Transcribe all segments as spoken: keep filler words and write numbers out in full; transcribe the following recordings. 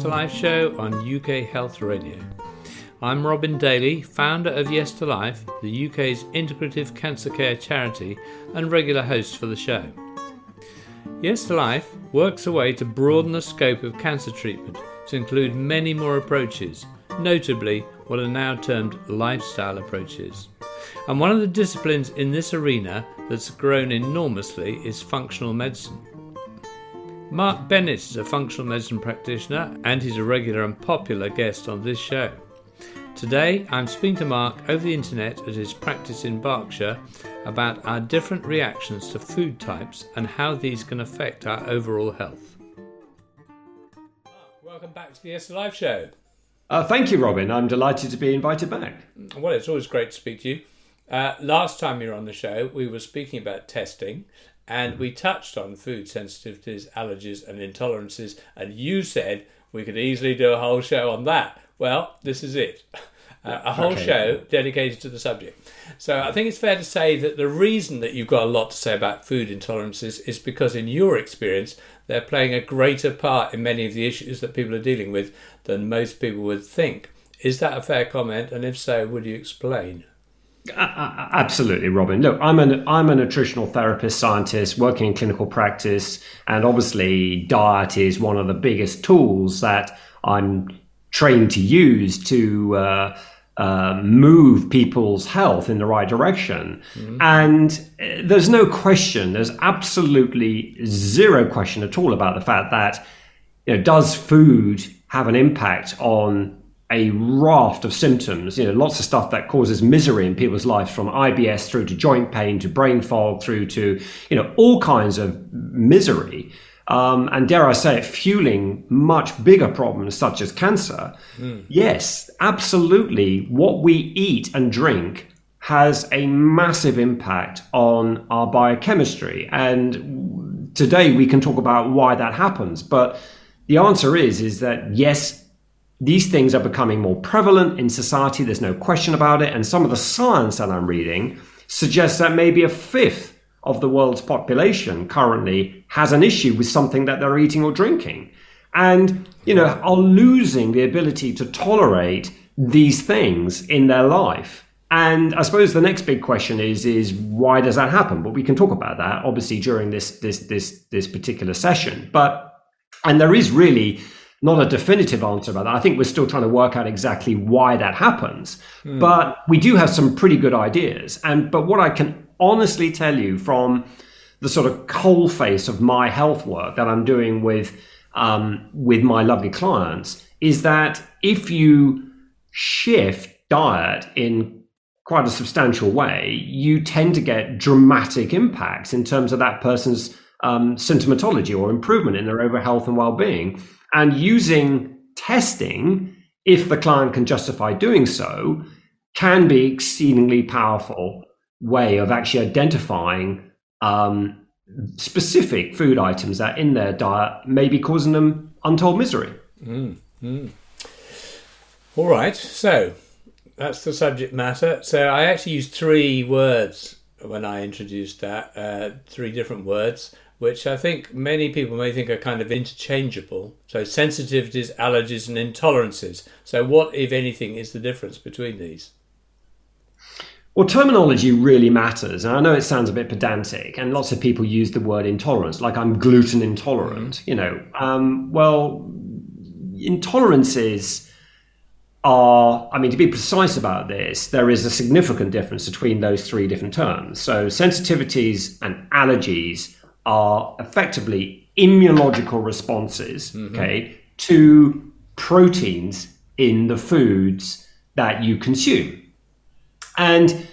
to Life show on U K Health Radio. I'm Robin Daly, founder of Yes to Life, the U K's integrative cancer care charity and regular host for the show. Yes to Life works a way to broaden the scope of cancer treatment to include many more approaches, notably what are now termed lifestyle approaches. And one of the disciplines in this arena that's grown enormously is functional medicine. Mark Bennett is a functional medicine practitioner and he's a regular and popular guest on this show. Today I'm speaking to Mark over the internet at his practice in Berkshire about our different reactions to food types and how these can affect our overall health. Mark, welcome back to the Yes to Life show. Uh, thank you, Robin. I'm delighted to be invited back. Well, it's always great to speak to you. Uh, last time you were on the show, we were speaking about testing and we touched on food sensitivities, allergies and intolerances, and you said we could easily do a whole show on that. Well, this is it. Uh, a whole okay. show dedicated to the subject. So I think it's fair to say that the reason that you've got a lot to say about food intolerances is because in your experience, they're playing a greater part in many of the issues that people are dealing with than most people would think. Is that a fair comment? And if so, would you explain? Uh, absolutely, Robin. Look, I'm an I'm a nutritional therapist, scientist working in clinical practice, and obviously diet is one of the biggest tools that I'm trained to use to uh, uh, move people's health in the right direction. Mm-hmm. And there's no question, there's absolutely zero question at all about the fact that, you know, does food have an impact on a raft of symptoms, you know, lots of stuff that causes misery in people's lives, from I B S through to joint pain, to brain fog, through to, you know, all kinds of misery. Um, and dare I say it, fueling much bigger problems such as cancer. Mm. Yes, absolutely. What we eat and drink has a massive impact on our biochemistry. And today we can talk about why that happens. But the answer is, is that yes, these things are becoming more prevalent in society. There's no question about it. And some of the science that I'm reading suggests that maybe a fifth of the world's population currently has an issue with something that they're eating or drinking, and, you know, are losing the ability to tolerate these things in their life. And I suppose the next big question is, is why does that happen? But we can talk about that obviously during this, this, this, this particular session. But, and there is really not a definitive answer about that. I think we're still trying to work out exactly why that happens, mm. but we do have some pretty good ideas. And, but what I can honestly tell you from the sort of coal face of my health work that I'm doing with um, with my lovely clients is that if you shift diet in quite a substantial way, you tend to get dramatic impacts in terms of that person's um, symptomatology or improvement in their overall health and well-being. And using testing, if the client can justify doing so, can be exceedingly powerful way of actually identifying um, specific food items that in their diet may be causing them untold misery. Mm, mm. All right, so that's the subject matter. So I actually used three words when I introduced that, uh, three different words, which I think many people may think are kind of interchangeable. So sensitivities, allergies and intolerances. So what, if anything, is the difference between these? Well, terminology really matters. And I know it sounds a bit pedantic, and lots of people use the word intolerance, like I'm gluten intolerant, mm-hmm. you know. Um, well, intolerances are, I mean, to be precise about this, there is a significant difference between those three different terms. So sensitivities and allergies are effectively immunological responses, mm-hmm. okay, to proteins in the foods that you consume. And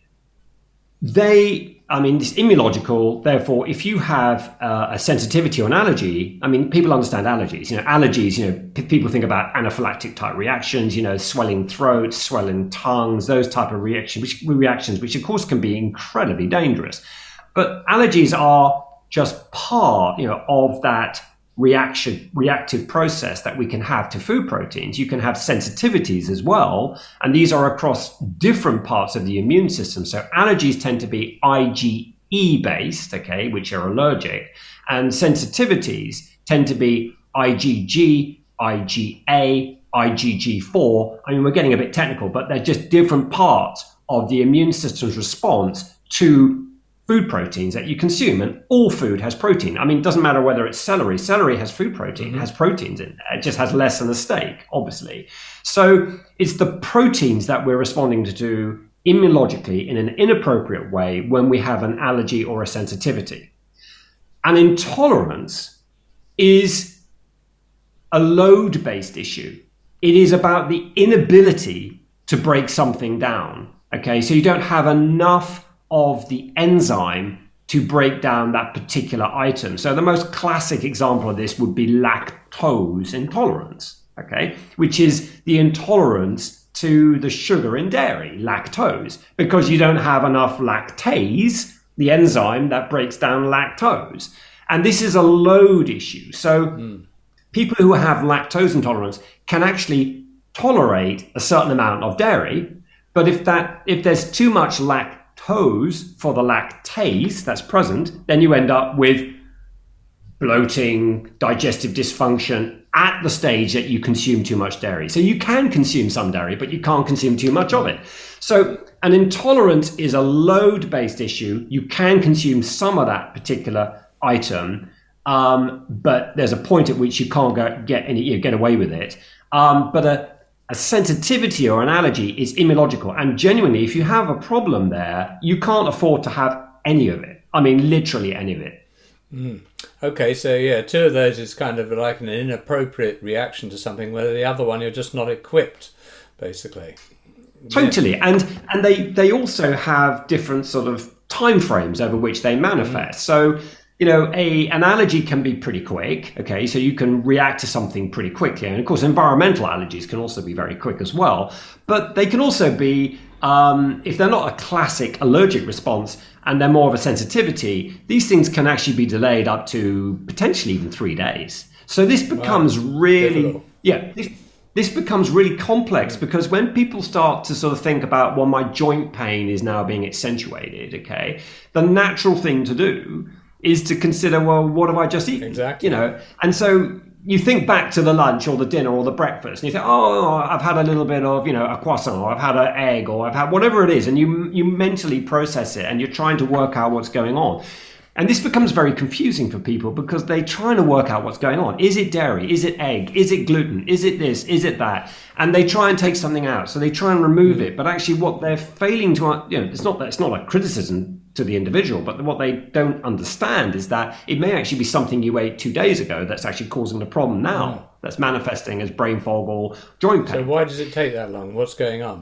they, I mean, it's immunological. Therefore, if you have uh, a sensitivity or an allergy, I mean, people understand allergies. You know, allergies, you know, p- people think about anaphylactic type reactions, you know, swelling throats, swelling tongues, those type of reaction, which, reactions, which of course can be incredibly dangerous. But allergies are just part, you know, of that reaction, reactive process that we can have to food proteins. You can have sensitivities as well, and these are across different parts of the immune system. So allergies tend to be IgE based, okay, which are allergic, and sensitivities tend to be IgG I G A, I G G four. I mean, we're getting a bit technical, but they're just different parts of the immune system's response to food proteins that you consume. And all food has protein. I mean, it doesn't matter whether it's celery. Celery has food protein, mm-hmm. it has proteins in there. It just has less than a steak, obviously. So it's the proteins that we're responding to do immunologically in an inappropriate way when we have an allergy or a sensitivity. An intolerance is a load-based issue. It is about the inability to break something down. Okay, so you don't have enough of the enzyme to break down that particular item. So the most classic example of this would be lactose intolerance, okay, which is the intolerance to the sugar in dairy, lactose, because you don't have enough lactase, the enzyme that breaks down lactose. And this is a load issue. So mm. people who have lactose intolerance can actually tolerate a certain amount of dairy, but if that if there's too much lactose for the lactase that's present, then you end up with bloating, digestive dysfunction at the stage that you consume too much dairy. So you can consume some dairy, but you can't consume too much of it. So an intolerance is a load-based issue. You can consume some of that particular item, um, but there's a point at which you can't go, get any, you know, get away with it. Um, but a, a sensitivity or an allergy is immunological. And genuinely, if you have a problem there, you can't afford to have any of it. I mean, literally any of it. Mm. Okay, so yeah, two of those is kind of like an inappropriate reaction to something, where the other one you're just not equipped, basically. Totally, yeah. and and they they also have different sort of time frames over which they manifest. Mm. So you know, a an allergy can be pretty quick. Okay, so you can react to something pretty quickly, and of course, environmental allergies can also be very quick as well. But they can also be, um, if they're not a classic allergic response, and they're more of a sensitivity, these things can actually be delayed up to potentially even three days. So this becomes wow. really, Difficult. yeah, this, this becomes really complex, because when people start to sort of think about, well, my joint pain is now being accentuated, okay, the natural thing to do is to consider, well, what have I just eaten? Exactly. You know, and so you think back to the lunch or the dinner or the breakfast, and you think, oh, I've had a little bit of, you know, a croissant, or I've had an egg, or I've had whatever it is, and you you mentally process it, and you're trying to work out what's going on. And this becomes very confusing for people, because they're trying to work out what's going on. Is it dairy? Is it egg? Is it gluten? Is it this? Is it that? And they try and take something out. So they try and remove it. But actually what they're failing to, you know, it's not that it's not a criticism to the individual, but what they don't understand is that it may actually be something you ate two days ago that's actually causing the problem now, yeah. that's manifesting as brain fog or joint pain. So why does it take that long? What's going on?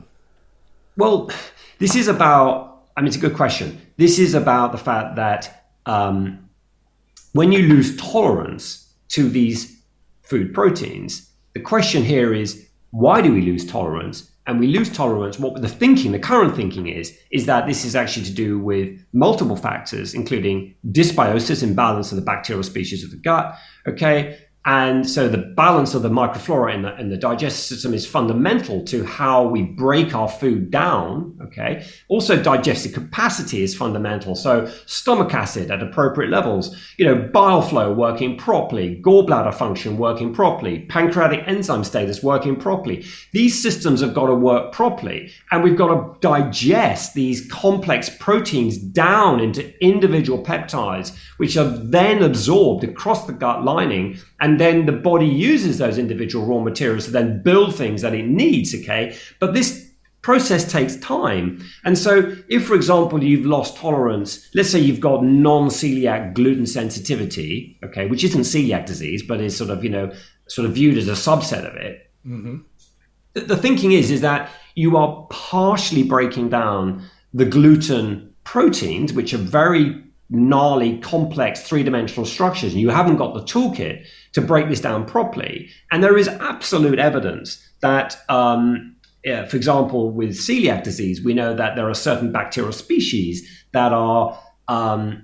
Well, this is about, I mean, it's a good question. This is about the fact that Um, when you lose tolerance to these food proteins, the question here is, why do we lose tolerance? And we lose tolerance, what the thinking, the current thinking is, is that this is actually to do with multiple factors, including dysbiosis, imbalance of the bacterial species of the gut, okay? And so the balance of the microflora in the, in the digestive system is fundamental to how we break our food down, okay? Also, digestive capacity is fundamental. So stomach acid at appropriate levels, you know, bile flow working properly, gallbladder function working properly, pancreatic enzyme status working properly. These systems have got to work properly. And we've got to digest these complex proteins down into individual peptides, which are then absorbed across the gut lining. And then the body uses those individual raw materials to then build things that it needs, okay? But this process takes time. And so if, for example, you've lost tolerance, let's say you've got non-celiac gluten sensitivity, okay, which isn't celiac disease, but is sort of, you know, sort of viewed as a subset of it. Mm-hmm. The, the thinking is, is that you are partially breaking down the gluten proteins, which are very gnarly, complex, three-dimensional structures, and you haven't got the toolkit to break this down properly. And there is absolute evidence that, um, yeah, for example, with celiac disease, we know that there are certain bacterial species that are um,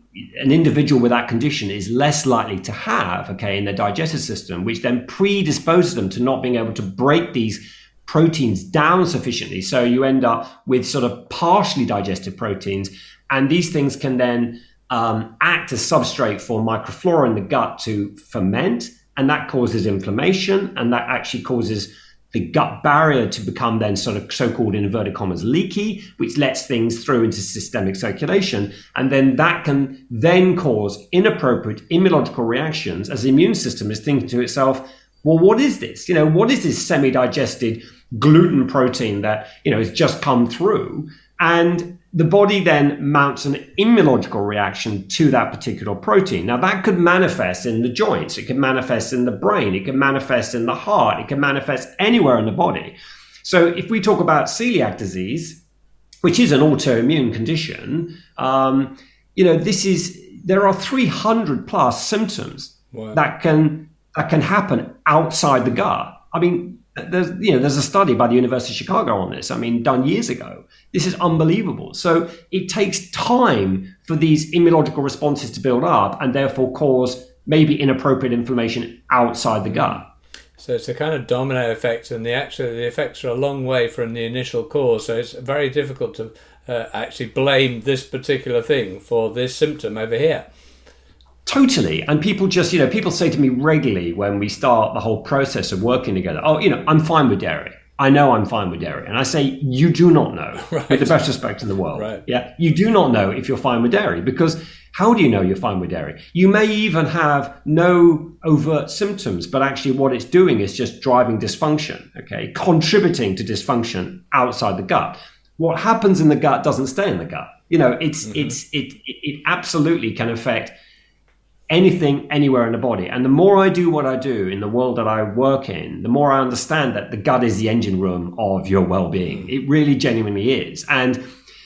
an individual with that condition is less likely to have, okay, in their digestive system, which then predisposes them to not being able to break these proteins down sufficiently. So you end up with sort of partially digested proteins. And these things can then um, act as substrate for microflora in the gut to ferment and that causes inflammation, and that actually causes the gut barrier to become then sort of so-called, in inverted commas, leaky, which lets things through into systemic circulation. And then that can then cause inappropriate immunological reactions as the immune system is thinking to itself, well, what is this? You know, what is this semi-digested gluten protein that, you know, has just come through? And the body then mounts an immunological reaction to that particular protein. Now, that could manifest in the joints. It can manifest in the brain. It can manifest in the heart. It can manifest anywhere in the body. So if we talk about celiac disease, which is an autoimmune condition, um, you know, this is, there are three hundred plus symptoms wow. that can that can happen outside the gut. I mean, There's, you know, there's a study by the University of Chicago on this, I mean, done years ago. This is unbelievable. So it takes time for these immunological responses to build up and therefore cause maybe inappropriate inflammation outside the gut. So it's a kind of domino effect, and the actually the effects are a long way from the initial cause. So it's very difficult to uh, actually blame this particular thing for this symptom over here. Totally. And people just, you know, people say to me regularly when we start the whole process of working together, oh, you know, I'm fine with dairy. I know I'm fine with dairy. And I say, you do not know, right. with the best respect in the world. Right. Yeah. You do not know if you're fine with dairy, because how do you know you're fine with dairy? You may even have no overt symptoms, but actually what it's doing is just driving dysfunction, okay, contributing to dysfunction outside the gut. What happens in the gut doesn't stay in the gut. You know, it's, mm-hmm. it's, it, it absolutely can affect anything, anywhere in the body. And the more I do what I do in the world that I work in, the more I understand that the gut is the engine room of your well-being. It really genuinely is. And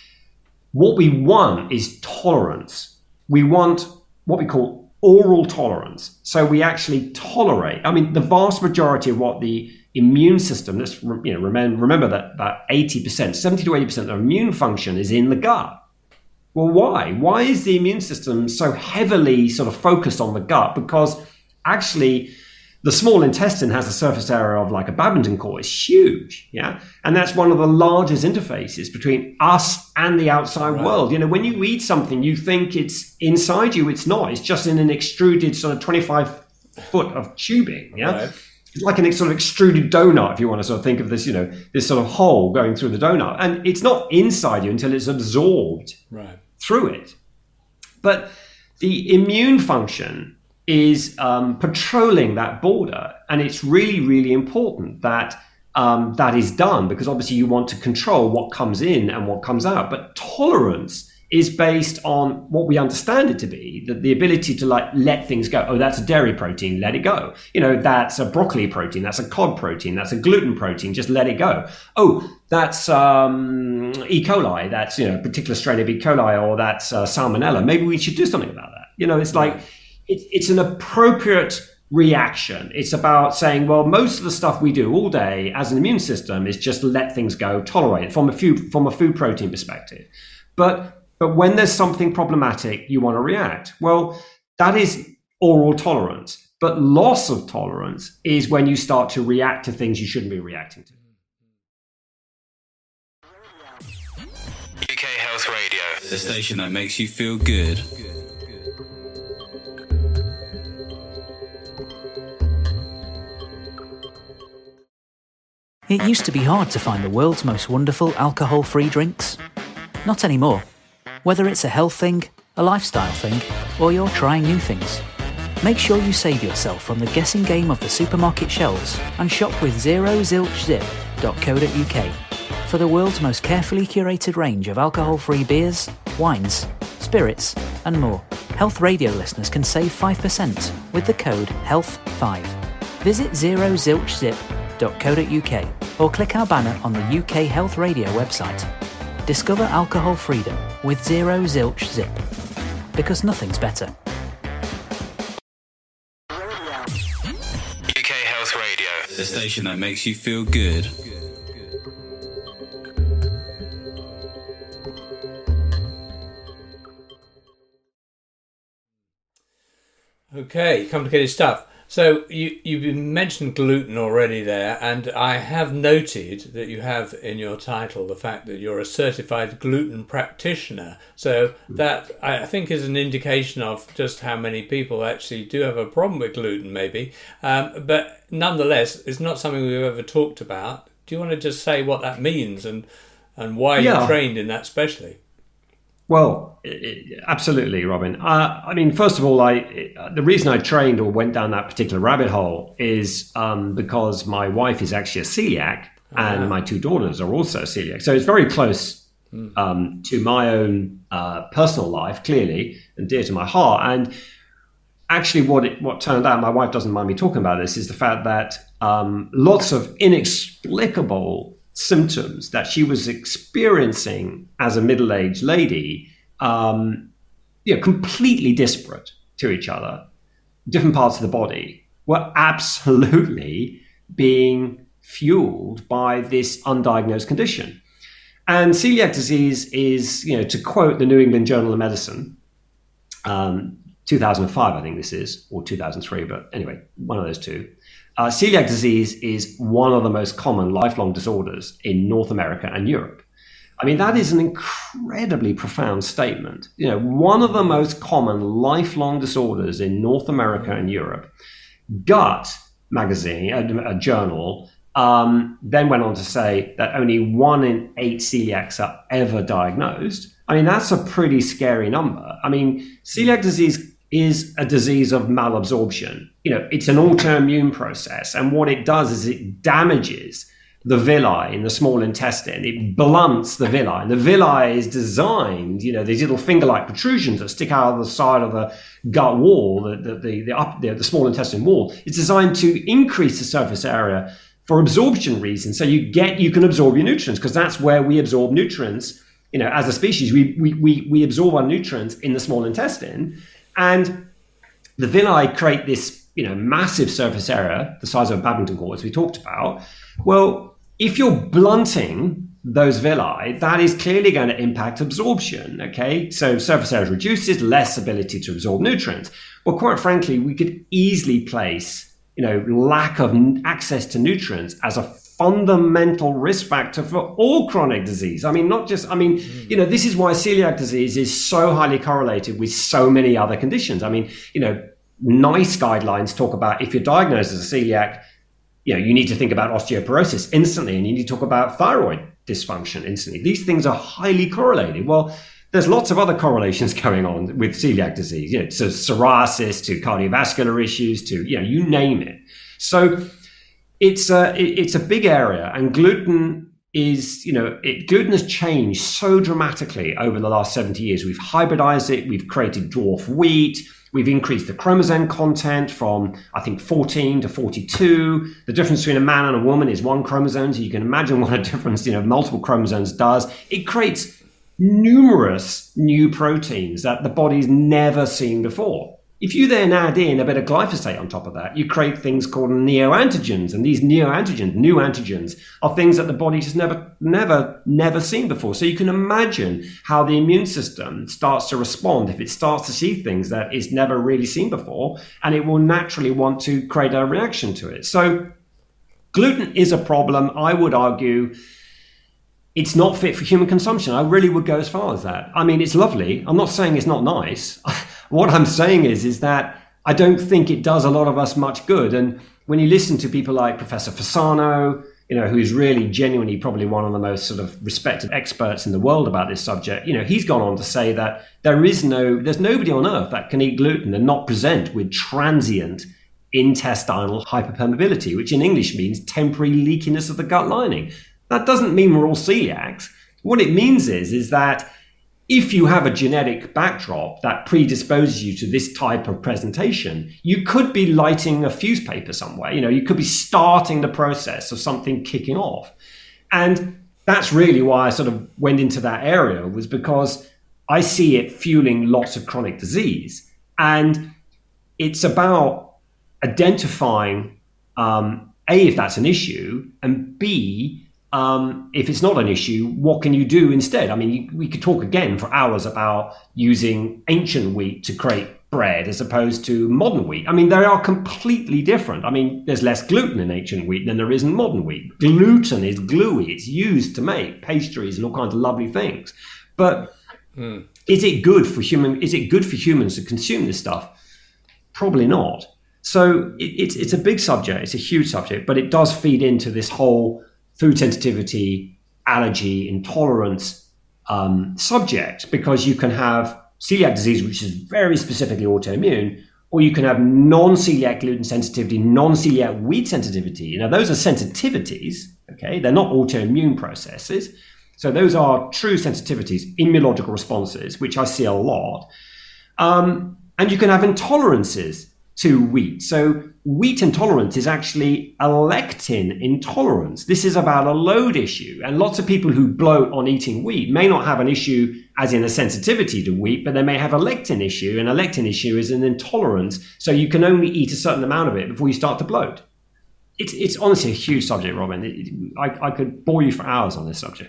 what we want is tolerance. We want what we call oral tolerance. So we actually tolerate, I mean, the vast majority of what the immune system, let's you know, remember, remember that about eighty percent, seventy to eighty percent of immune function is in the gut. Well, why? Why is the immune system so heavily sort of focused on the gut? Because actually the small intestine has a surface area of like a badminton court. It's huge, yeah? And that's one of the largest interfaces between us and the outside right. world. You know, when you eat something, you think it's inside you. It's not. It's just in an extruded sort of twenty-five foot of tubing, yeah? Right. It's like an sort of extruded donut, if you want to sort of think of this, you know, this sort of hole going through the donut. And it's not inside you until it's absorbed. Right. Through it. But the immune function is um, patrolling that border, and it's really, really important that um, that is done, because obviously you want to control what comes in and what comes out. But tolerance is based on what we understand it to be, the, the ability to like let things go. Oh, that's a dairy protein, let it go. You know, that's a broccoli protein, that's a cod protein, that's a gluten protein, just let it go. Oh, that's um, E. coli, that's, you know, a particular strain of E. coli, or that's uh, salmonella. Maybe we should do something about that. You know, it's like, it, it's an appropriate reaction. It's about saying, well, most of the stuff we do all day as an immune system is just let things go, tolerate it from a food, from a food protein perspective. But But when there's something problematic, you want to react. Well, that is oral tolerance. But loss of tolerance is when you start to react to things you shouldn't be reacting to. U K Health Radio, the station that makes you feel good. It used to be hard to find the world's most wonderful alcohol-free drinks. Not anymore. Whether it's a health thing, a lifestyle thing, or you're trying new things, make sure you save yourself from the guessing game of the supermarket shelves and shop with zero zilch zip dot co dot uk for the world's most carefully curated range of alcohol-free beers, wines, spirits, and more. Health Radio listeners can save five percent with the code health five. Visit zero zilch zip dot co dot uk or click our banner on the U K Health Radio website. Discover alcohol freedom with Zero Zilch Zip, because nothing's better. U K Health Radio, the station that makes you feel good. Okay, complicated stuff. So you, you've mentioned gluten already there, and I have noted that you have in your title the fact that you're a certified gluten practitioner. So that, I think, is an indication of just how many people actually do have a problem with gluten, maybe. Um, but nonetheless, it's not something we've ever talked about. Do you want to just say what that means and, and why yeah. you're trained in that specially? Well, it, absolutely, Robin. Uh, I mean, first of all, I the reason I trained or went down that particular rabbit hole is um, because my wife is actually a celiac, uh-huh. and my two daughters are also celiac. So it's very close um, to my own uh, personal life, clearly, and dear to my heart. And actually, what it, what turned out, my wife doesn't mind me talking about this, is the fact that um, lots of inexplicable symptoms that she was experiencing as a middle-aged lady, um, you know, completely disparate to each other, different parts of the body, were absolutely being fueled by this undiagnosed condition. And celiac disease is, you know, to quote the New England Journal of Medicine, um, two thousand five, I think this is, or two thousand three, but anyway, one of those two. Uh, celiac disease is one of the most common lifelong disorders in North America and Europe. I mean, that is an incredibly profound statement. You know, one of the most common lifelong disorders in North America and Europe. Gut magazine, a, a journal, um, then went on to say that only one in eight celiacs are ever diagnosed. I mean, that's a pretty scary number. I mean, celiac disease is a disease of malabsorption. You know, it's an autoimmune process. And what it does is it damages the villi in the small intestine. It blunts the villi. And the villi is designed, you know, these little finger-like protrusions that stick out of the side of the gut wall, the, the, the, the, up, the, the small intestine wall. It's designed to increase the surface area for absorption reasons. So you get, you can absorb your nutrients, because that's where we absorb nutrients. You know, as a species, we, we, we, we absorb our nutrients in the small intestine. And the villi create this, you know, massive surface area, the size of a badminton court, as we talked about. Well, if you're blunting those villi, that is clearly going to impact absorption, okay? So surface area reduces, less ability to absorb nutrients. Well, quite frankly, we could easily place, you know, lack of access to nutrients as a fundamental risk factor for all chronic disease. I mean, not just, I mean, mm. you know, this is why celiac disease is so highly correlated with so many other conditions. I mean, you know, NICE guidelines talk about if you're diagnosed as a celiac, you know, you need to think about osteoporosis instantly, and you need to talk about thyroid dysfunction instantly. These things are highly correlated. Well, there's lots of other correlations going on with celiac disease, you know, so psoriasis to cardiovascular issues to, you know, you name it. So It's a, it's a big area, and gluten is, you know, it, gluten has changed so dramatically over the last seventy years. We've hybridized it. We've created dwarf wheat. We've increased the chromosome content from, I think, fourteen to forty-two. The difference between a man and a woman is one chromosome. So you can imagine what a difference, you know, multiple chromosomes does. It creates numerous new proteins that the body's never seen before. If you then add in a bit of glyphosate on top of that, you create things called neoantigens. And these neoantigens, new antigens, are things that the body has never, never, never seen before. So you can imagine how the immune system starts to respond if it starts to see things that it's never really seen before, and it will naturally want to create a reaction to it. So gluten is a problem. I would argue it's not fit for human consumption. I really would go as far as that. I mean, it's lovely. I'm not saying it's not nice. What I'm saying is, is that I don't think it does a lot of us much good. And when you listen to people like Professor Fasano, you know, who's really genuinely probably one of the most sort of respected experts in the world about this subject, you know, he's gone on to say that there is no, there's nobody on earth that can eat gluten and not present with transient intestinal hyperpermeability, which in English means temporary leakiness of the gut lining. That doesn't mean we're all celiacs. What it means is, is that if you have a genetic backdrop that predisposes you to this type of presentation, you could be lighting a fuse paper somewhere. You know, you could be starting the process of something kicking off. And that's really why I sort of went into that area, was because I see it fueling lots of chronic disease. And it's about identifying, um, A, if that's an issue, and B, Um, if it's not an issue, what can you do instead? I mean, you, we could talk again for hours about using ancient wheat to create bread as opposed to modern wheat. I mean, they are completely different. I mean, there's less gluten in ancient wheat than there is in modern wheat. Gluten is gluey. It's used to make pastries and all kinds of lovely things. But mm. is it good for human? Is it good for humans to consume this stuff? Probably not. So it, it's it's a big subject. It's a huge subject, but it does feed into this whole food sensitivity, allergy, intolerance um, subject, because you can have celiac disease, which is very specifically autoimmune, or you can have non-celiac gluten sensitivity, non-celiac wheat sensitivity. Now, those are sensitivities, okay? They're not autoimmune processes. So those are true sensitivities, immunological responses, which I see a lot. Um, and you can have intolerances to wheat. So wheat intolerance is actually a lectin intolerance. This is about a load issue. And lots of people who bloat on eating wheat may not have an issue as in a sensitivity to wheat, but they may have a lectin issue. And a lectin issue is an intolerance. So you can only eat a certain amount of it before you start to bloat. It's it's honestly a huge subject, Robin. It, I, I could bore you for hours on this subject.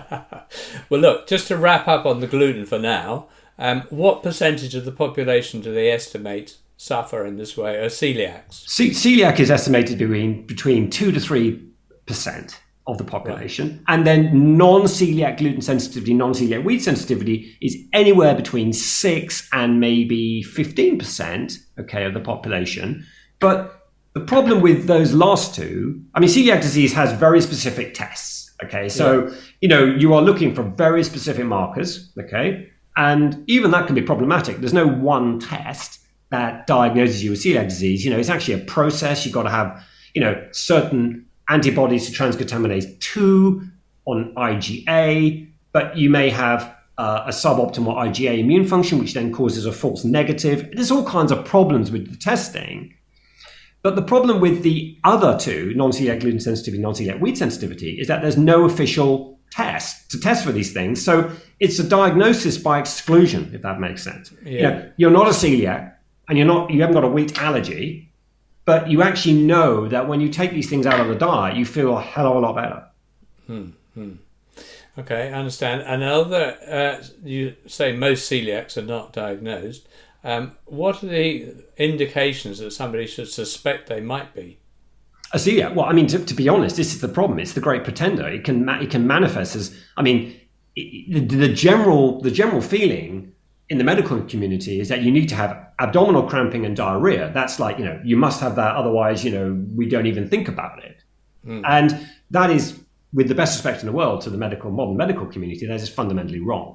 Well, look, just to wrap up on the gluten for now, um, what percentage of the population do they estimate suffer in this way, are celiacs? Ce- celiac is estimated to be between two to three percent of the population. Right. And then non-celiac gluten sensitivity, non-celiac wheat sensitivity is anywhere between six and maybe fifteen percent, okay, of the population. But the problem with those last two, I mean, celiac disease has very specific tests, okay? So, yeah. you know, you are looking for very specific markers, okay? And even that can be problematic. There's no one test that diagnoses you with celiac disease. You know, it's actually a process. You've got to have, you know, certain antibodies to transglutaminase two on I G A, but you may have uh, a suboptimal I G A immune function, which then causes a false negative. There's all kinds of problems with the testing. But the problem with the other two, non-celiac gluten sensitivity, non-celiac wheat sensitivity, is that there's no official test to test for these things. So it's a diagnosis by exclusion, if that makes sense. Yeah. You know, you're not a celiac, and you're not, you haven't got a wheat allergy, but you actually know that when you take these things out of the diet, you feel a hell of a lot better. Hmm, hmm. Okay, I understand. And other, uh, you say most celiacs are not diagnosed. Um, what are the indications that somebody should suspect they might be? A celiac? Well, I mean, to, to be honest, this is the problem. It's the great pretender. It can it can manifest as, I mean, it, the, the general the general feeling in the medical community is that you need to have abdominal cramping and diarrhea. That's like, you know, you must have that. Otherwise, you know, we don't even think about it. Mm. And that is, with the best respect in the world to the medical, modern medical community, that is fundamentally wrong.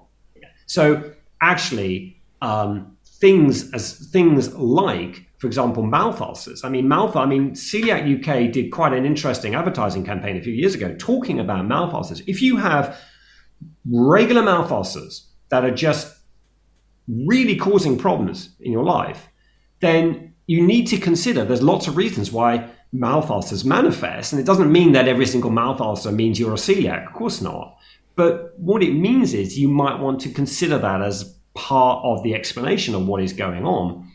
So actually, um, things as things like, for example, mouth ulcers. I mean, mouth, I mean, Celiac U K did quite an interesting advertising campaign a few years ago talking about mouth ulcers. If you have regular mouth ulcers that are just really causing problems in your life, then you need to consider there's lots of reasons why mouth ulcers manifest. And it doesn't mean that every single mouth ulcer means you're a celiac. Of course not. But what it means is you might want to consider that as part of the explanation of what is going on.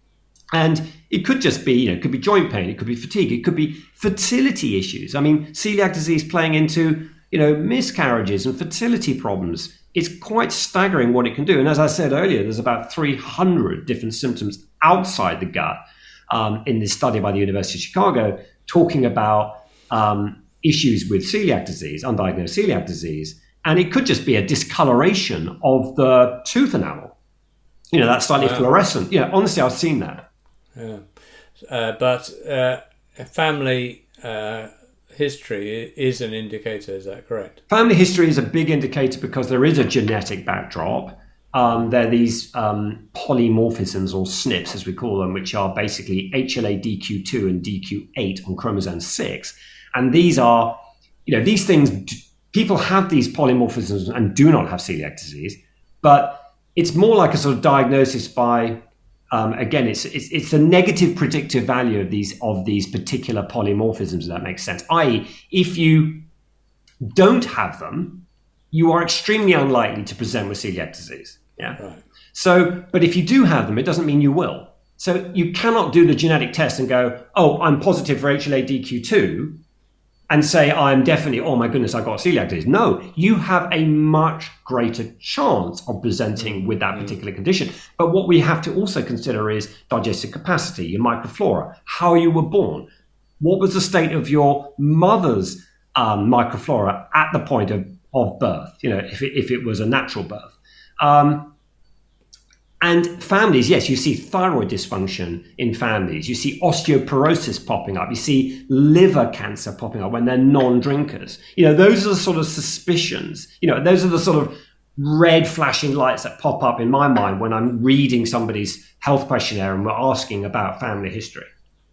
And it could just be, you know, it could be joint pain, it could be fatigue, it could be fertility issues. I mean, celiac disease playing into, you know, miscarriages and fertility problems. It's quite staggering what it can do. And as I said earlier, there's about three hundred different symptoms outside the gut um, in this study by the University of Chicago talking about um, issues with celiac disease, undiagnosed celiac disease. And it could just be a discoloration of the tooth enamel. You know, that's slightly wow. fluorescent. Yeah, honestly, I've seen that. Yeah. Uh, but uh, family uh, history is an indicator, is that correct? Family history is a big indicator because there is a genetic backdrop. Um, there are these um, polymorphisms, or S N Ps as we call them, which are basically H L A D Q two and D Q eight on chromosome six. And these are, you know, these things... People have these polymorphisms and do not have celiac disease, but it's more like a sort of diagnosis by, um, again, it's, it's it's the negative predictive value of these of these particular polymorphisms, if that makes sense. that is, if you don't have them, you are extremely unlikely to present with celiac disease. Yeah. Right. So, but if you do have them, it doesn't mean you will. So you cannot do the genetic test and go, oh, I'm positive for H L A D Q two. and say, I'm definitely, oh my goodness, I got celiac disease. No, you have a much greater chance of presenting with that particular condition. But what we have to also consider is digestive capacity, your microflora, how you were born. What was the state of your mother's um, microflora at the point of, of birth, you know, if it, if it was a natural birth. Um, And families, yes, you see thyroid dysfunction in families. You see osteoporosis popping up. You see liver cancer popping up when they're non-drinkers. You know, those are the sort of suspicions. You know, those are the sort of red flashing lights that pop up in my mind when I'm reading somebody's health questionnaire and we're asking about family history.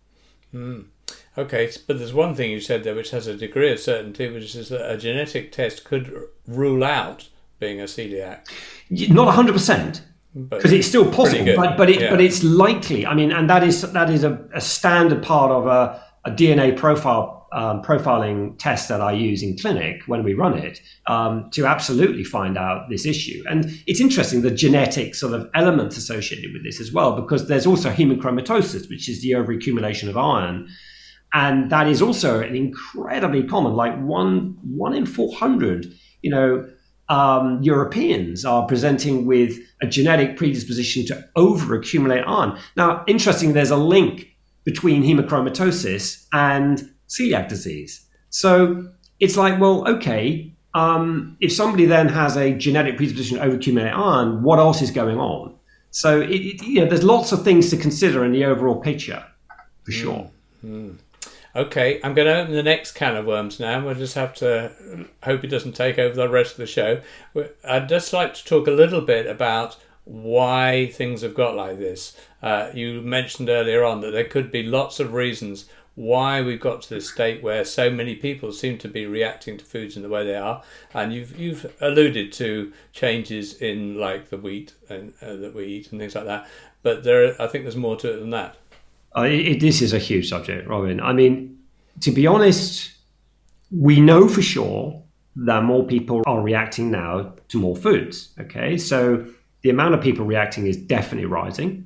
Mm. Okay, but there's one thing you said there which has a degree of certainty, which is that a genetic test could rule out being a celiac. Not one hundred percent. Because it's still possible, but but, it, yeah. but it's likely. I mean, and that is that is a, a standard part of a, a D N A profile um, profiling test that I use in clinic when we run it um, to absolutely find out this issue. And it's interesting, the genetic sort of elements associated with this as well, because there's also hemochromatosis, which is the overaccumulation of iron, and that is also an incredibly common, like one one in four hundred, you know. Um, Europeans are presenting with a genetic predisposition to overaccumulate iron. Now, interesting, there's a link between hemochromatosis and celiac disease. So it's like, well, okay, um, if somebody then has a genetic predisposition to overaccumulate iron, what else is going on? So it, it, you know, there's lots of things to consider in the overall picture, for sure. Mm-hmm. Okay, I'm going to open the next can of worms now. We'll just have to hope it doesn't take over the rest of the show. I'd just like to talk a little bit about why things have got like this. Uh, you mentioned earlier on that there could be lots of reasons why we've got to this state where so many people seem to be reacting to foods in the way they are. And you've you've alluded to changes in like the wheat and, uh, that we eat and things like that. But there, I think there's more to it than that. Uh, it, this is a huge subject, Robin. I mean, to be honest, we know for sure that more people are reacting now to more foods. Okay, so the amount of people reacting is definitely rising.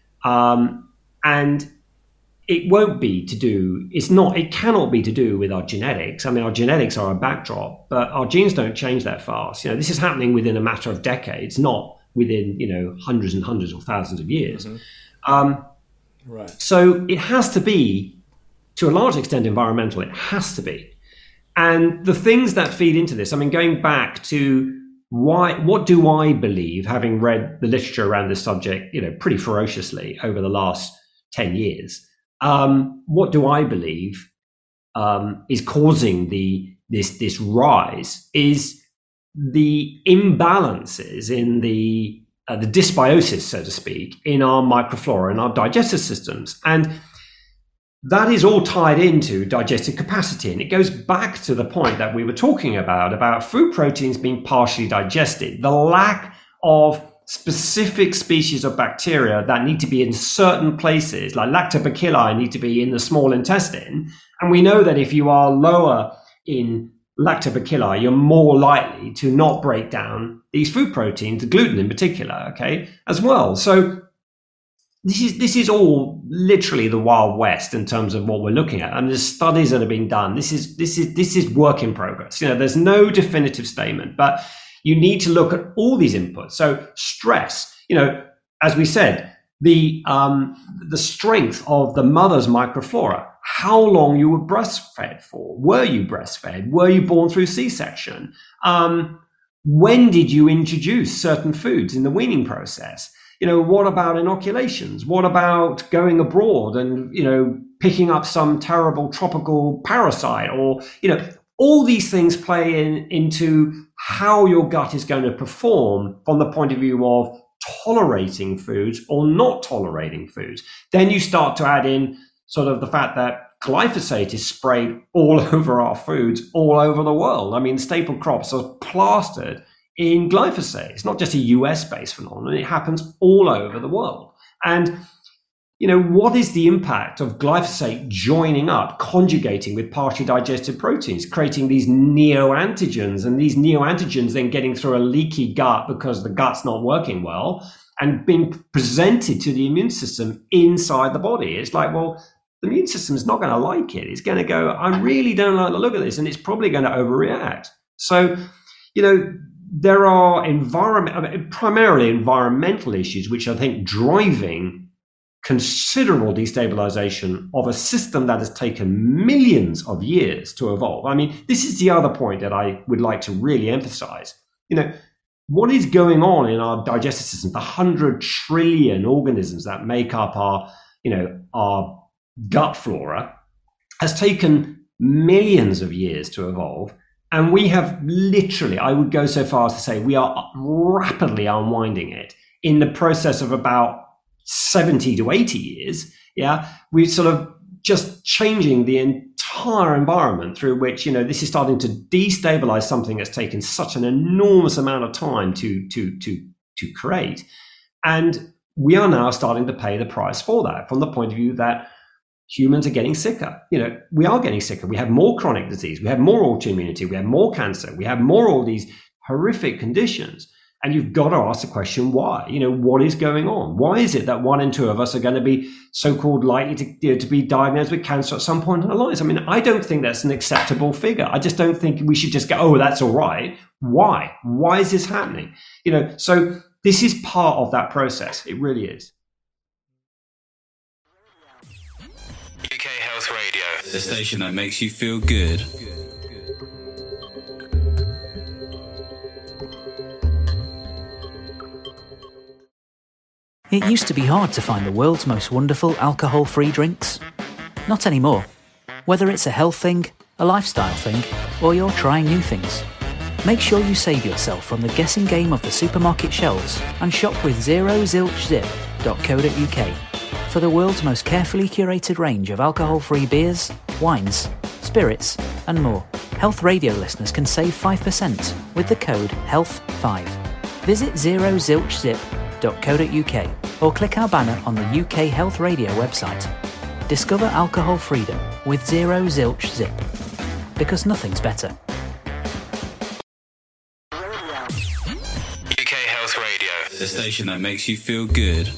Um, and it won't be to do, it's not, it cannot be to do with our genetics. I mean, our genetics are a backdrop, but our genes don't change that fast. You know, this is happening within a matter of decades, not within, you know, hundreds and hundreds or thousands of years. Mm-hmm. Um, Right. So it has to be, to a large extent, environmental. It has to be. And the things that feed into this, I mean, going back to why, what do I believe, having read the literature around this subject, you know, pretty ferociously over the last ten years, um, what do I believe um, is causing the this this rise is the imbalances in the Uh, the dysbiosis, so to speak, in our microflora and our digestive systems. And that is all tied into digestive capacity. And it goes back to the point that we were talking about, about food proteins being partially digested, the lack of specific species of bacteria that need to be in certain places, like lactobacilli need to be in the small intestine. And we know that if you are lower in lactobacilli, you're more likely to not break down these food proteins, the gluten in particular, okay, as well. So this is this is all literally the Wild West in terms of what we're looking at. And there's studies that have been done. This is this is this is work in progress. You know, there's no definitive statement, but you need to look at all these inputs. So stress, you know, as we said, the um, the strength of the mother's microflora, how long you were breastfed for. Were you breastfed? Were you born through C-section? Um, when did you introduce certain foods in the weaning process? You know, what about inoculations? What about going abroad and, you know, picking up some terrible tropical parasite? Or, you know, all these things play in into how your gut is going to perform from the point of view of tolerating foods or not tolerating foods. Then you start to add in sort of the fact that glyphosate is sprayed all over our foods, all over the world. I mean, staple crops are plastered in glyphosate. It's not just a U S-based phenomenon. It happens all over the world. And, you know, what is the impact of glyphosate joining up, conjugating with partially digested proteins, creating these neoantigens, and these neoantigens then getting through a leaky gut because the gut's not working well and being presented to the immune system inside the body? It's like, well, the immune system is not going to like it. It's going to go, I really don't like the look of this, and it's probably going to overreact. So, you know, there are environment, primarily environmental issues, which I think driving considerable destabilization of a system that has taken millions of years to evolve. I mean, this is the other point that I would like to really emphasize. You know, what is going on in our digestive system, the hundred trillion organisms that make up our, you know, our gut flora, has taken millions of years to evolve. And we have literally, I would go so far as to say, we are rapidly unwinding it in the process of about seventy to eighty years. Yeah, we're sort of just changing the entire environment through which, you know, this is starting to destabilize something that's taken such an enormous amount of time to to to to create. And we are now starting to pay the price for that, from the point of view that humans are getting sicker. You know, we are getting sicker. We have more chronic disease. We have more autoimmunity. We have more cancer. We have more all these horrific conditions. And you've got to ask the question, why? You know, what is going on? Why is it that one in two of us are going to be so-called likely to, you know, to be diagnosed with cancer at some point in our lives? I mean, I don't think that's an acceptable figure. I just don't think we should just go, oh, that's all right. Why? Why is this happening? You know, so this is part of that process. It really is. U K Health Radio, the station that makes you feel good. It used to be hard to find the world's most wonderful alcohol-free drinks. Not anymore. Whether it's a health thing, a lifestyle thing, or you're trying new things, make sure you save yourself from the guessing game of the supermarket shelves and shop with zero zilch zip dot co dot uk for the world's most carefully curated range of alcohol-free beers, wines, spirits, and more. Health Radio listeners can save five percent with the code health five. Visit zero zilch zip dot co dot uk or click our banner on the U K Health Radio website. Discover alcohol freedom with Zero Zilch Zip, because nothing's better. U K Health Radio, the station that makes you feel good.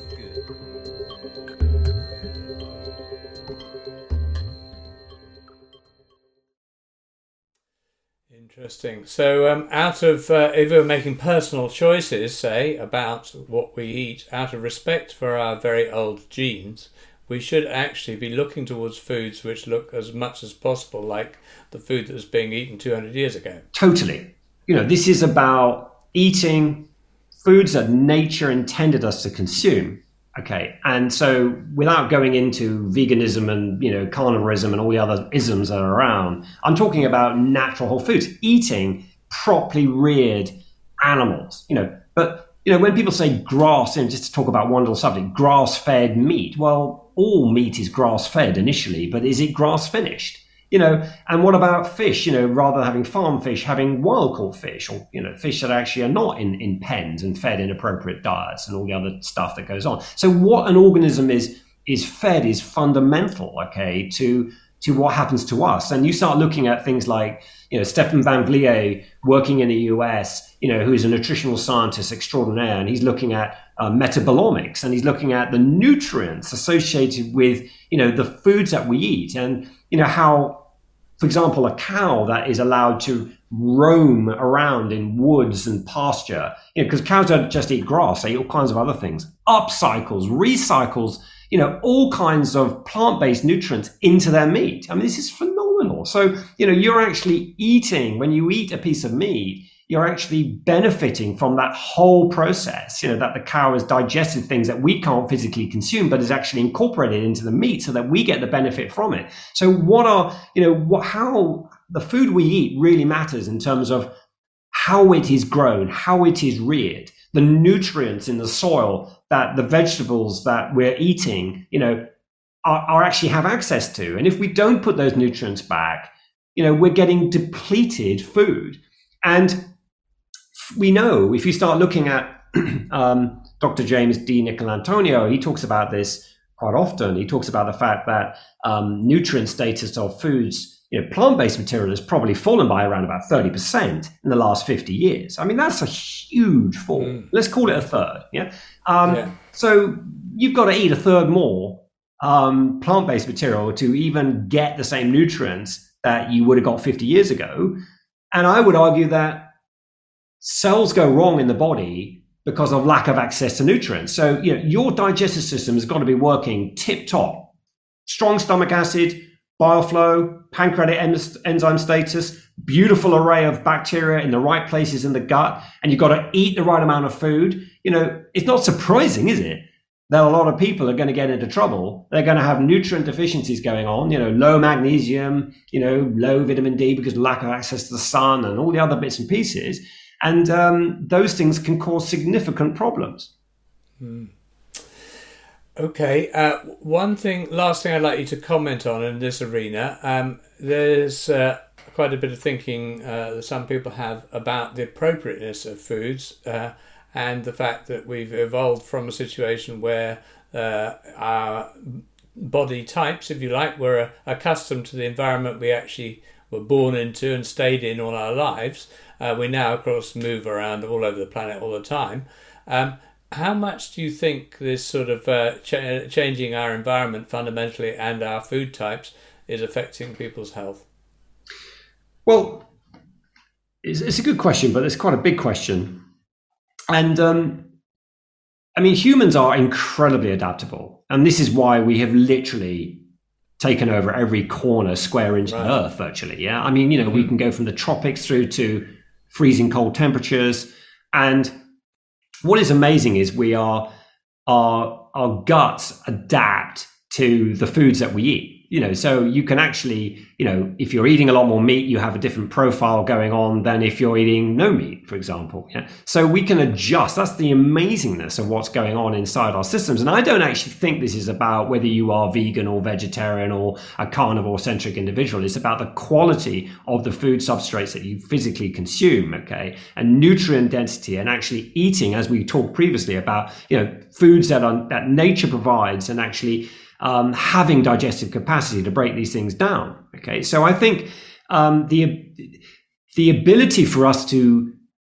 Interesting. So, um, out of uh, if we're making personal choices, say about what we eat, out of respect for our very old genes, we should actually be looking towards foods which look as much as possible like the food that was being eaten two hundred years ago. Totally. You know, this is about eating foods that nature intended us to consume. Okay, and so without going into veganism and, you know, carnivorism and all the other isms that are around, I'm talking about natural whole foods, eating properly reared animals, you know. But, you know, when people say grass, and just to talk about one little subject, grass-fed meat, well, all meat is grass-fed initially, but is it grass-finished? You know, and what about fish? You know, rather than having farm fish, having wild-caught fish, or, you know, fish that actually are not in, in pens and fed in appropriate diets and all the other stuff that goes on. So what an organism is is fed is fundamental, okay, to to what happens to us. And you start looking at things like, you know, Stefan Van Vliet working in the U S, you know, who is a nutritional scientist extraordinaire, and he's looking at uh, metabolomics, and he's looking at the nutrients associated with, you know, the foods that we eat, and, you know, how, for example, a cow that is allowed to roam around in woods and pasture, you know, because cows don't just eat grass, they eat all kinds of other things, upcycles, recycles, you know, all kinds of plant-based nutrients into their meat. I mean, this is phenomenal. So, you know, you're actually eating, when you eat a piece of meat, you're actually benefiting from that whole process, you know, that the cow has digested things that we can't physically consume, but is actually incorporated into the meat so that we get the benefit from it. So what are, you know, what, how the food we eat really matters in terms of how it is grown, how it is reared, the nutrients in the soil that the vegetables that we're eating, you know, are, are actually have access to. And if we don't put those nutrients back, you know, we're getting depleted food. And we know, if you start looking at um, Doctor James D. Nicolantonio, he talks about this quite often. He talks about the fact that um, nutrient status of foods, you know, plant-based material has probably fallen by around about thirty percent in the last fifty years. I mean, that's a huge fall. Mm. Let's call it a third. Yeah? Um, yeah. So you've got to eat a third more um, plant-based material to even get the same nutrients that you would have got fifty years ago. And I would argue that cells go wrong in the body because of lack of access to nutrients. So, you know, your digestive system has got to be working tip-top. Strong stomach acid, bile flow, pancreatic enzyme status, beautiful array of bacteria in the right places in the gut, and you've got to eat the right amount of food. You know, it's not surprising, is it, that a lot of people are going to get into trouble. They're going to have nutrient deficiencies going on, you know, low magnesium, you know, low vitamin D because of lack of access to the sun and all the other bits and pieces. And um, those things can cause significant problems. Mm. Okay. Uh, one thing, last thing I'd like you to comment on in this arena, um, there's uh, quite a bit of thinking uh, that some people have about the appropriateness of foods uh, and the fact that we've evolved from a situation where uh, our body types, if you like, were accustomed to the environment we actually were born into and stayed in all our lives. Uh, we now, of course, move around all over the planet all the time. Um, how much do you think this sort of uh, ch- changing our environment fundamentally and our food types is affecting people's health? Well, it's, it's a good question, but it's quite a big question. And um, I mean, humans are incredibly adaptable. And this is why we have literally taken over every corner, square inch right. of the earth virtually. Yeah. I mean, you know, mm-hmm. we can go from the tropics through to freezing cold temperatures. And what is amazing is we are, our, our guts adapt to the foods that we eat. You know, so you can actually, you know, if you're eating a lot more meat, you have a different profile going on than if you're eating no meat, for example. Yeah. So we can adjust. That's the amazingness of what's going on inside our systems. And I don't actually think this is about whether you are vegan or vegetarian or a carnivore-centric individual. It's about the quality of the food substrates that you physically consume, okay, and nutrient density, and actually eating, as we talked previously about, you know, foods that are, that nature provides, and actually Um, having digestive capacity to break these things down. Okay, so I think um, the the ability for us to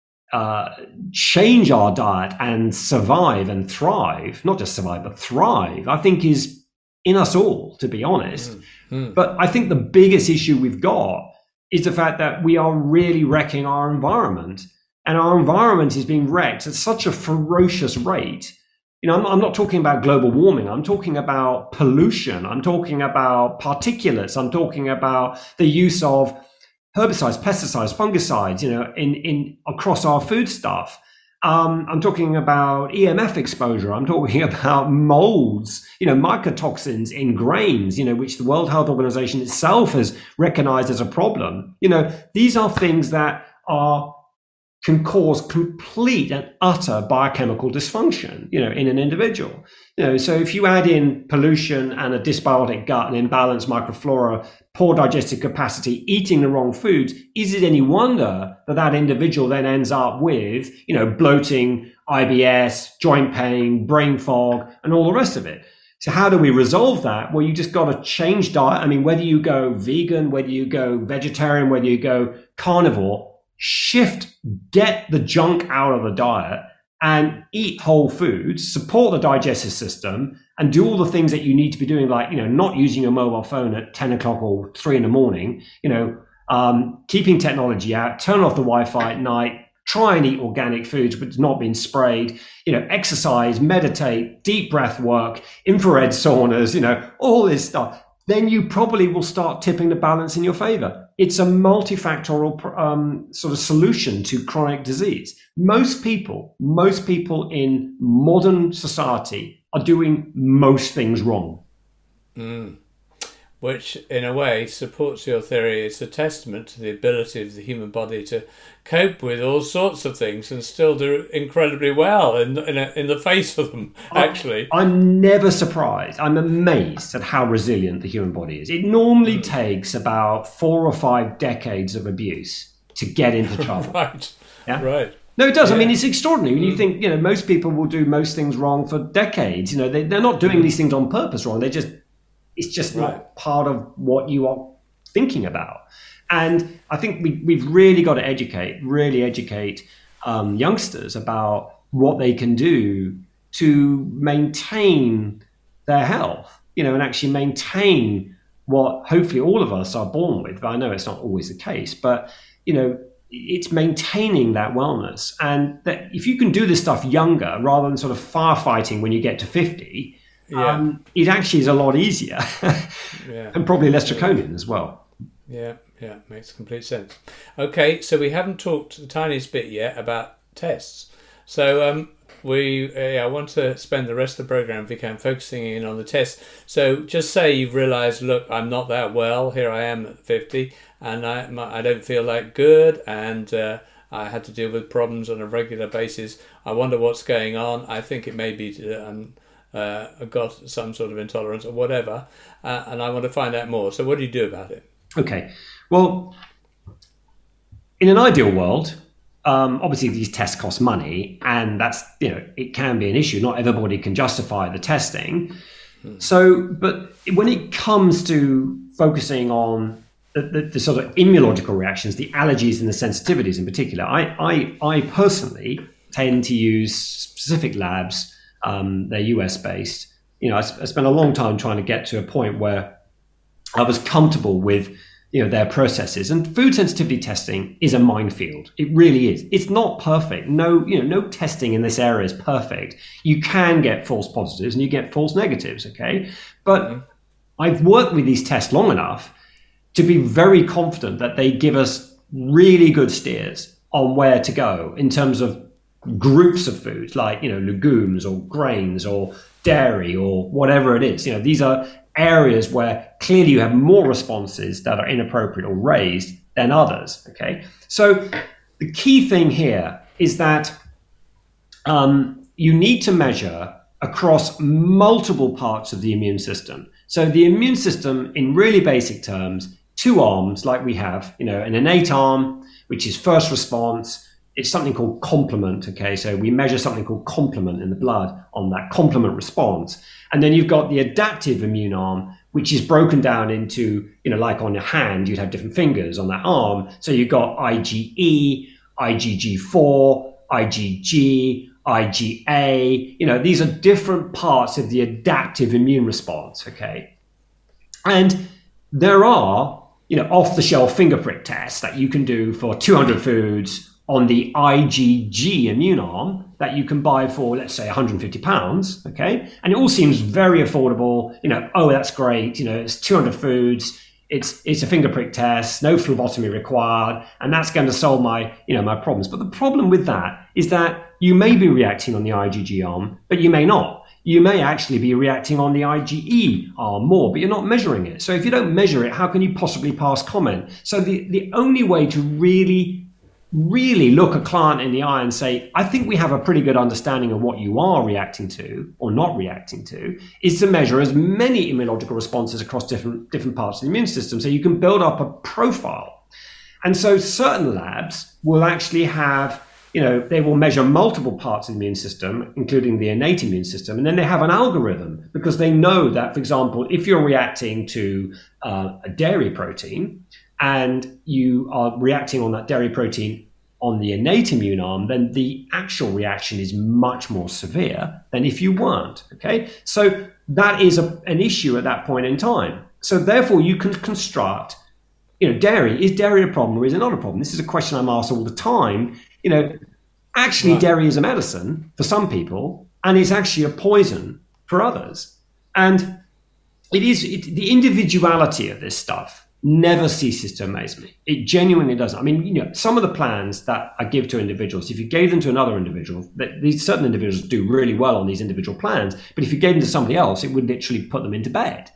uh, change our diet and survive and thrive, not just survive but thrive, I think is in us all, to be honest. Mm-hmm. But I think the biggest issue we've got is the fact that we are really wrecking our environment, and our environment is being wrecked at such a ferocious rate. You know, I'm, I'm not talking about global warming. I'm talking about pollution. I'm talking about particulates. I'm talking about the use of herbicides, pesticides, fungicides, you know, in, in across our food stuff. Um, I'm talking about E M F exposure. I'm talking about molds, you know, mycotoxins in grains, you know, which the World Health Organization itself has recognized as a problem. You know, these are things that are can cause complete and utter biochemical dysfunction, you know, in an individual. You know, so if you add in pollution and a dysbiotic gut and imbalanced microflora, poor digestive capacity, eating the wrong foods, is it any wonder that that individual then ends up with, you know, bloating, I B S, joint pain, brain fog, and all the rest of it? So how do we resolve that? Well, you just got to change diet. I mean, whether you go vegan, whether you go vegetarian, whether you go carnivore, shift, get the junk out of the diet and eat whole foods, support the digestive system, and do all the things that you need to be doing, like, you know, not using your mobile phone at ten o'clock or three in the morning, you know, um, keeping technology out, turn off the Wi-Fi at night, try and eat organic foods, but it's not been sprayed, you know, exercise, meditate, deep breath work, infrared saunas, you know, all this stuff. Then you probably will start tipping the balance in your favor. It's a multifactorial um, sort of solution to chronic disease. Most people, most people in modern society are doing most things wrong. Mm. Which, in a way, supports your theory. It's a testament to the ability of the human body to cope with all sorts of things and still do incredibly well in in, a, in the face of them, actually. I'm, I'm never surprised. I'm amazed at how resilient the human body is. It normally mm. takes about four or five decades of abuse to get into trouble. Right, yeah? right. No, it does. Yeah. I mean, it's extraordinary. When mm. you think, you know, most people will do most things wrong for decades. You know, they, they're not doing mm. these things on purpose wrong. They just... It's just right. not part of what you are thinking about. And I think we, we've really got to educate, really educate um, youngsters about what they can do to maintain their health. you know, and actually maintain what hopefully all of us are born with. But I know it's not always the case, but, you know, it's maintaining that wellness. And that if you can do this stuff younger rather than sort of firefighting when you get to fifty, yeah. um, it actually is a lot easier yeah. and probably less draconian as well. Yeah, yeah, makes complete sense. Okay, so we haven't talked the tiniest bit yet about tests. So um, we, uh, I want to spend the rest of the program, if we can, focusing in on the tests. So just say you've realised, look, I'm not that well. Here I am at fifty, and I, my, I don't feel that good, and uh, I had to deal with problems on a regular basis. I wonder what's going on. I think it may be um, uh, I've got some sort of intolerance or whatever, uh, and I want to find out more. So what do you do about it? Okay, well, in an ideal world, Um, obviously, these tests cost money, and that's, you know, it can be an issue. Not everybody can justify the testing. Hmm. So, but when it comes to focusing on the, the, the sort of immunological reactions, the allergies and the sensitivities in particular, I, I, I personally tend to use specific labs. Um, they're U S based. You know, I, I spent a long time trying to get to a point where I was comfortable with, you know, their processes. And food sensitivity testing is a minefield. It really is. It's not perfect. No, you know, no testing in this area is perfect. You can get false positives and you get false negatives, okay? But mm-hmm. I've worked with these tests long enough to be very confident that they give us really good steers on where to go in terms of groups of foods, like, you know, legumes or grains or dairy or whatever it is. You know, these are areas where clearly you have more responses that are inappropriate or raised than others, okay? So the key thing here is that um, you need to measure across multiple parts of the immune system. So the immune system, in really basic terms, two arms like we have, you know, an innate arm, which is first response. It's something called complement, okay? So we measure something called complement in the blood on that complement response. And then you've got the adaptive immune arm, which is broken down into, you know, like on your hand, you'd have different fingers on that arm. So you've got IgE, I G G four, IgG, IgA. You know, these are different parts of the adaptive immune response, okay? And there are, you know, off-the-shelf finger prick tests that you can do for two hundred foods on the IgG immune arm that you can buy for, let's say, one hundred fifty pounds, okay? And it all seems very affordable. You know, oh, that's great. You know, it's two hundred foods. It's it's a finger prick test, no phlebotomy required, and that's going to solve my, you know, my problems. But the problem with that is that you may be reacting on the IgG arm, but you may not. You may actually be reacting on the IgE arm more, but you're not measuring it. So if you don't measure it, how can you possibly pass comment? So the, the only way to really really look a client in the eye and say, I think we have a pretty good understanding of what you are reacting to or not reacting to, is to measure as many immunological responses across different, different parts of the immune system so you can build up a profile. And so certain labs will actually have, you know, they will measure multiple parts of the immune system, including the innate immune system, and then they have an algorithm because they know that, for example, if you're reacting to uh, a dairy protein, and you are reacting on that dairy protein on the innate immune arm, then the actual reaction is much more severe than if you weren't, okay? So that is a, an issue at that point in time. So therefore you can construct, you know, dairy, is dairy a problem or is it not a problem? This is a question I'm asked all the time. You know, actually wow. Dairy is a medicine for some people and it's actually a poison for others. And it is it, the individuality of this stuff never ceases to amaze me. It genuinely doesn't. I mean, you know, some of the plans that I give to individuals, if you gave them to another individual, that these certain individuals do really well on these individual plans, but if you gave them to somebody else, it would literally put them into bed.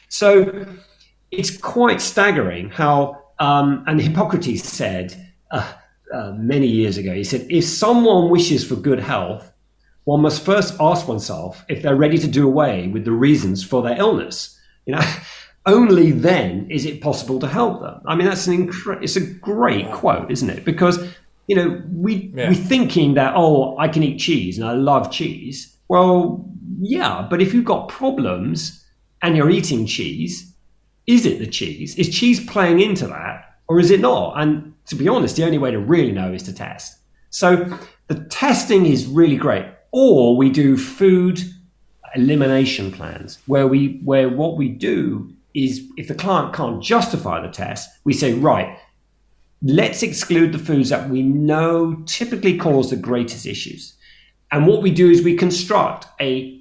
So it's quite staggering how, um, and Hippocrates said uh, uh, many years ago, he said, if someone wishes for good health, one must first ask oneself if they're ready to do away with the reasons for their illness. You know, only then is it possible to help them. I mean, that's an incre- it's a great quote, isn't it? Because, you know, we, yeah. we're thinking that, oh, I can eat cheese and I love cheese. Well, yeah, but if you've got problems and you're eating cheese, is it the cheese? Is cheese playing into that or is it not? And to be honest, the only way to really know is to test. So the testing is really great. Or we do food elimination plans, where we where what we do is, if the client can't justify the test, we say, right, let's exclude the foods that we know typically cause the greatest issues. And what we do is we construct a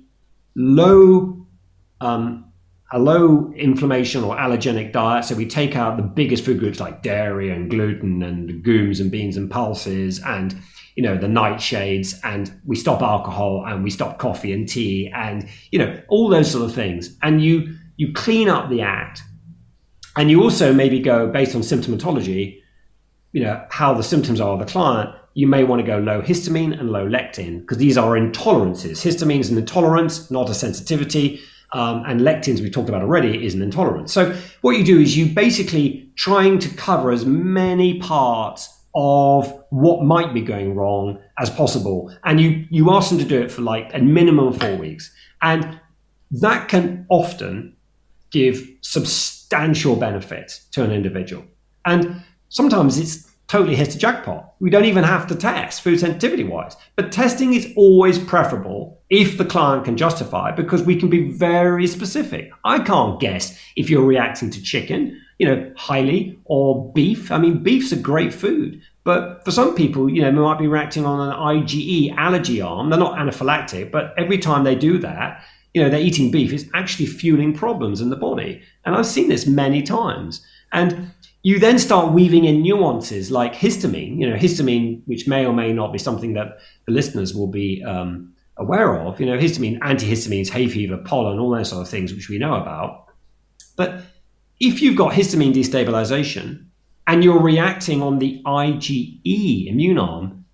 low um, a low inflammation or allergenic diet. So we take out the biggest food groups like dairy and gluten and legumes and beans and pulses and, you know, the nightshades, and we stop alcohol and we stop coffee and tea and, you know, all those sort of things. And you you clean up the act, and you also maybe go based on symptomatology, you know, how the symptoms are of the client. You may want to go low histamine and low lectin, because these are intolerances. Histamine is an intolerance, not a sensitivity. Um, and lectins, we talked about already, is an intolerance. So what you do is you basically trying to cover as many parts of what might be going wrong as possible. And you, you ask them to do it for like a minimum of four weeks. And that can often give substantial benefit to an individual. And sometimes it's totally hits the jackpot. We don't even have to test food sensitivity wise, but testing is always preferable if the client can justify it, because we can be very specific. I can't guess if you're reacting to chicken, you know, highly, or beef. I mean, beef's a great food, but for some people, you know, they might be reacting on an I G E allergy arm. They're not anaphylactic, but every time they do that, you know, they're eating beef, it's actually fueling problems in the body. And I've seen this many times. And you then start weaving in nuances like histamine, you know, histamine, which may or may not be something that the listeners will be um, aware of. You know, histamine, antihistamines, hay fever, pollen, all those sort of things, which we know about. But if you've got histamine destabilization and you're reacting on the I G E immune arm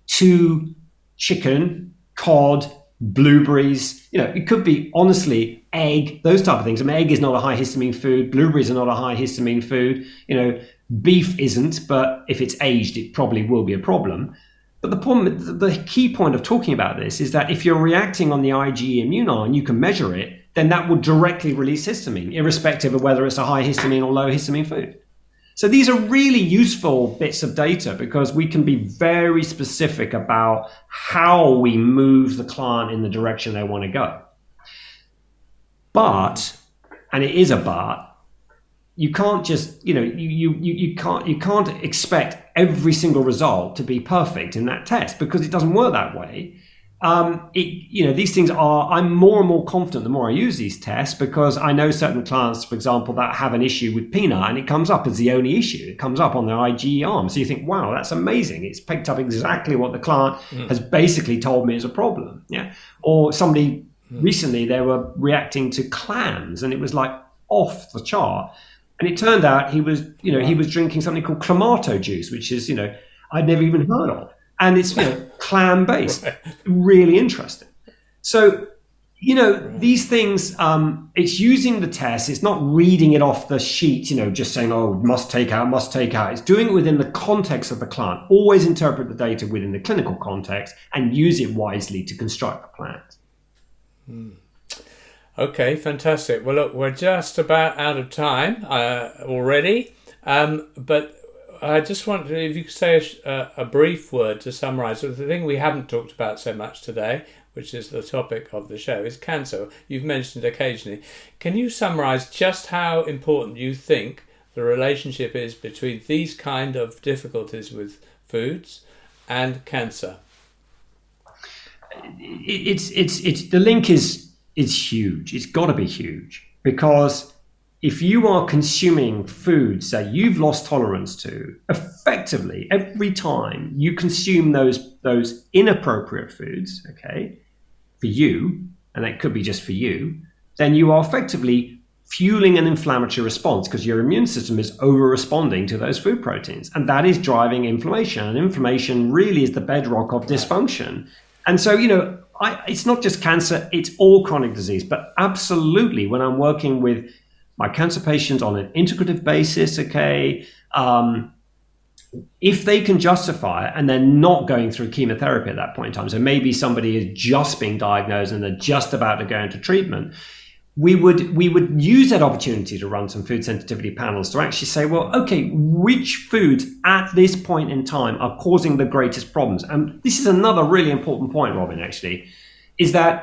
to chicken, cod, blueberries, you know, it could be honestly egg, those type of things. I mean, egg is not a high histamine food. Blueberries are not a high histamine food. You know, beef isn't, but if it's aged, it probably will be a problem. But the problem, the key point of talking about this is that if you're reacting on the I G E immune arm and you can measure it, then that will directly release histamine, irrespective of whether it's a high histamine or low histamine food. So these are really useful bits of data, because we can be very specific about how we move the client in the direction they want to go. But, and it is a but, you can't just, you know, you, you, you can't, you can't expect every single result to be perfect in that test, because it doesn't work that way. Um, it, you know, these things are, I'm more and more confident the more I use these tests, because I know certain clients, for example, that have an issue with peanut, and it comes up as the only issue. It comes up on their I G E arm. So you think, wow, that's amazing. It's picked up exactly what the client mm. has basically told me is a problem. Yeah. Or somebody mm. recently, they were reacting to clams, and it was like off the chart. And it turned out he was, you know, wow. he was drinking something called Clamato juice, which is, you know, I'd never even heard of. And it's, you know, clam-based, right. Really interesting. So, you know, right. these things, um, it's using the test. It's not reading it off the sheet, you know, just saying, oh, must take out, must take out. It's doing it within the context of the client. Always interpret the data within the clinical context and use it wisely to construct the plans. Hmm. Okay, fantastic. Well, look, we're just about out of time uh, already, um, but I just wonder if you could say a, a brief word to summarise. So the thing we haven't talked about so much today, which is the topic of the show, is cancer. You've mentioned occasionally. Can you summarise just how important you think the relationship is between these kind of difficulties with foods and cancer? It's it's it's the link is is huge. It's got to be huge, because if you are consuming foods that you've lost tolerance to, effectively, every time you consume those those inappropriate foods, okay, for you, and that could be just for you, then you are effectively fueling an inflammatory response, because your immune system is over-responding to those food proteins. And that is driving inflammation. And inflammation really is the bedrock of dysfunction. And so, you know, I, it's not just cancer, it's all chronic disease. But absolutely, when I'm working with my cancer patients on an integrative basis, okay, um, if they can justify it and they're not going through chemotherapy at that point in time, so maybe somebody is just being diagnosed and they're just about to go into treatment, we would we would use that opportunity to run some food sensitivity panels to actually say, well, okay, which foods at this point in time are causing the greatest problems? And this is another really important point, Robin, actually, is that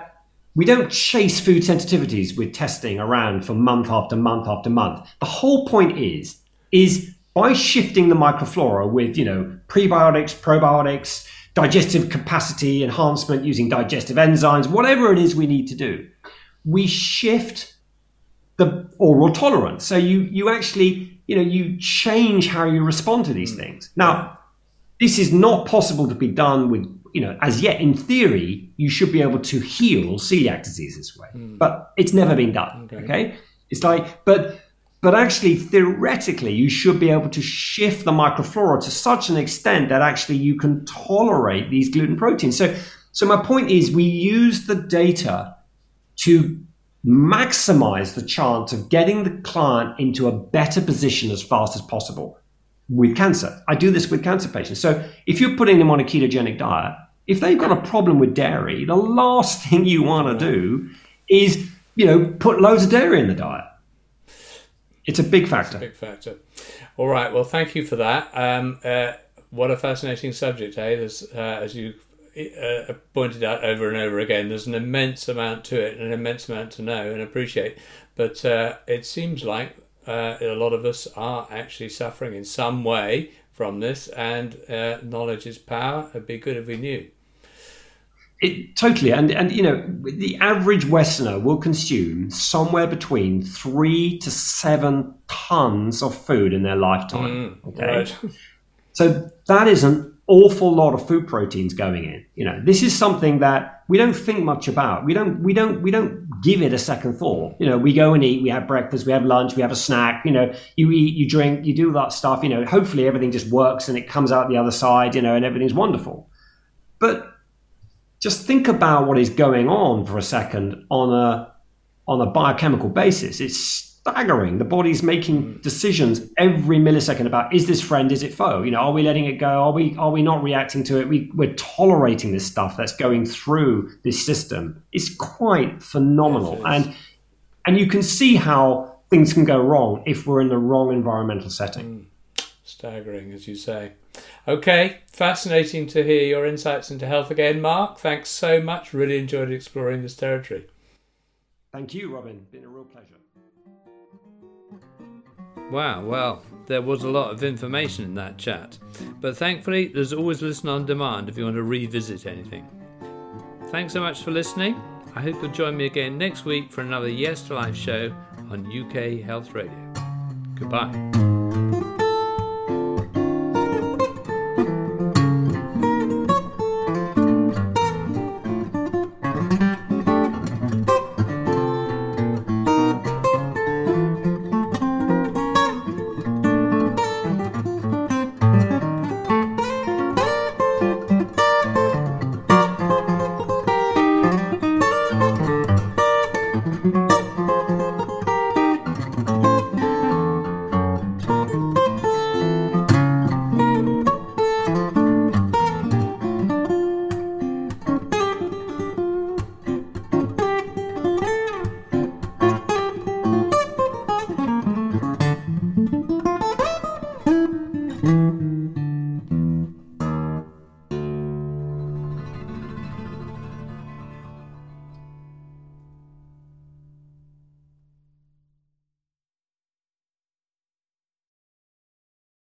we don't chase food sensitivities with testing around for month after month after month. The whole point is, is by shifting the microflora with, you know, prebiotics, probiotics, digestive capacity enhancement using digestive enzymes, whatever it is we need to do, we shift the oral tolerance. So you you actually, you know, you change how you respond to these things. Now, this is not possible to be done with, you know, as yet in theory, you should be able to heal celiac disease this way, mm. but it's never been done. Okay. okay. It's like, but, but actually theoretically, you should be able to shift the microflora to such an extent that actually you can tolerate these gluten proteins. So, so my point is we use the data to maximize the chance of getting the client into a better position as fast as possible with cancer. I do this with cancer patients. So if you're putting them on a ketogenic diet, if they've got a problem with dairy, the last thing you want to do is, you know, put loads of dairy in the diet. It's a big factor. It's a big factor. All right. Well, thank you for that. Um, uh, what a fascinating subject, eh? There's, uh, as you uh, pointed out over and over again, there's an immense amount to it, an immense amount to know and appreciate. But uh, it seems like Uh, a lot of us are actually suffering in some way from this, and uh, knowledge is power. It'd be good if we knew. It, totally, and and you know, the average Westerner will consume somewhere between three to seven tons of food in their lifetime. Mm, okay, right. So that is an awful lot of food proteins going in. You know, this is something that we don't think much about. We don't, we don't, we don't give it a second thought. You know, we go and eat, we have breakfast, we have lunch, we have a snack, you know, you eat, you drink, you do that stuff, you know, hopefully everything just works and it comes out the other side, you know, and everything's wonderful. But just think about what is going on for a second on a, on a biochemical basis. It's staggering. The body's making decisions every millisecond about, is this friend, is it foe? You know, are we letting it go? Are we are we not reacting to it? We, we're tolerating this stuff that's going through this system. It's quite phenomenal. Yes, and and you can see how things can go wrong if we're in the wrong environmental setting. Mm. Staggering, as you say. Okay, fascinating to hear your insights into health again, Mark. Thanks so much. Really enjoyed exploring this territory. Thank you, Robin. Been a real pleasure. Wow, well, there was a lot of information in that chat. But thankfully, there's always Listen on Demand if you want to revisit anything. Thanks so much for listening. I hope you'll join me again next week for another Yes to Life show on U K Health Radio. Goodbye.